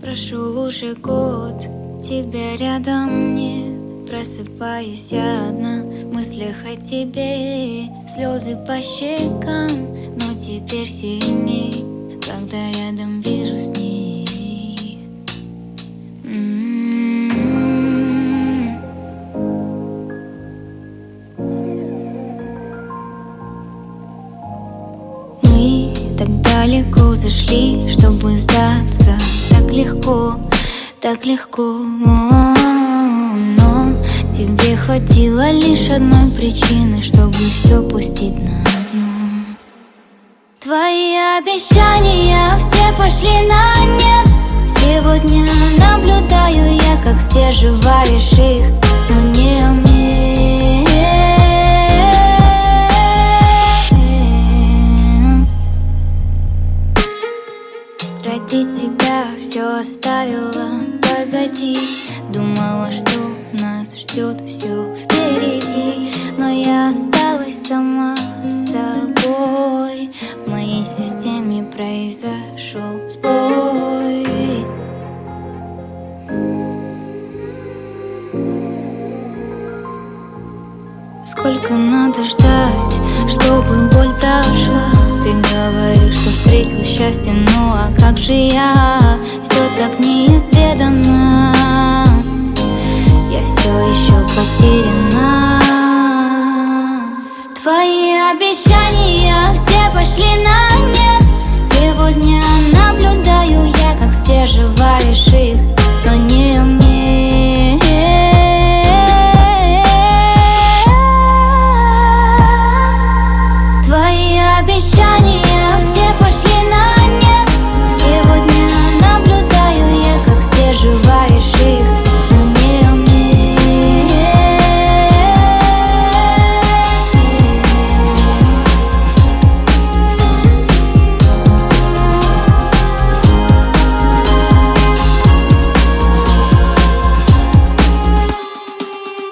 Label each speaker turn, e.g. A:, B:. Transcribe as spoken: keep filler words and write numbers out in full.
A: Прошел уже год, тебя рядом нет. Просыпаюсь я одна в мыслях о тебе. Слезы по щекам, но теперь сильней, когда рядом вижу с ней. М-м-м. Мы так далеко зашли, чтобы сдаться. Так легко, так легко. Но тебе хватило лишь одной причины, чтобы все пустить на дно. Твои обещания все пошли на нет. Сегодня наблюдаю я, как стерживаешь их, но не мне. Ради тебя все оставила позади. Думала, что нас ждет все впереди, но я осталась сама с собой. В моей системе произошел сбой. Сколько надо ждать, чтобы боль прошла? Ты говоришь, что встретил счастье, ну а как же я? Все так неизведанно, я все еще потеряна. Твои обещания все пошли на нет. Сегодня наблюдаю я, как стерживаешь их, но не мне. Твои обещания